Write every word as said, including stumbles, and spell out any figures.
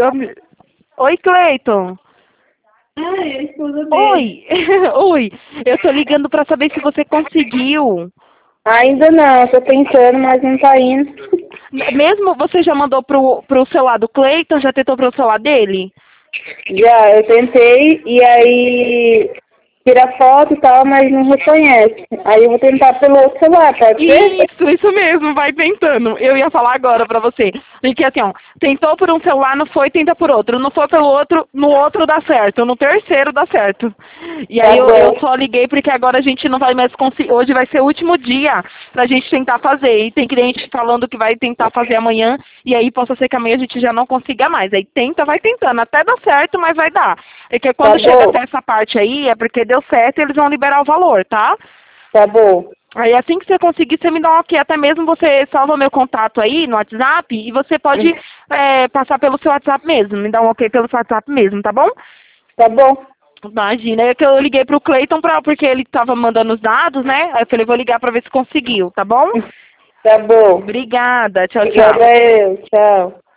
Oi, Cleiton. Ah, é a esposa dele. Oi. Oi. Eu tô ligando pra saber se você conseguiu. Ainda não, tô tentando, mas não tá indo. Mesmo você já mandou pro, pro celular do Cleiton, já tentou pro celular dele? Já, eu tentei e aí tira foto e tal, mas não reconhece. Aí eu vou tentar pelo outro celular, pode ser? Isso, isso mesmo, vai tentando. Eu ia falar agora pra você. Porque assim, ó, tentou por um celular, não foi, tenta por outro. Não foi pelo outro, no outro dá certo. No terceiro dá certo. E Tá aí eu, eu bom, só liguei porque agora a gente não vai mais conseguir. Hoje vai ser o último dia pra gente tentar fazer. E tem cliente falando que vai tentar fazer amanhã. E aí possa ser que amanhã a gente já não consiga mais. Aí tenta, vai tentando. Até dá certo, mas vai dar. É que tá quando chega bom, até essa parte aí, é porque deu certo e eles vão liberar o valor, tá? tá bom. Aí assim que você conseguir, você me dá um ok. Até mesmo você salva meu contato aí no WhatsApp e você pode é, passar pelo seu WhatsApp mesmo. Me dá um ok pelo seu WhatsApp mesmo, tá bom? Tá bom, Imagina, é que eu liguei pro Cleiton pra, porque ele tava mandando os dados, né? Aí eu falei, vou ligar pra ver se conseguiu, tá bom? tá bom. Obrigada, tchau, tchau. Obrigada eu, tchau.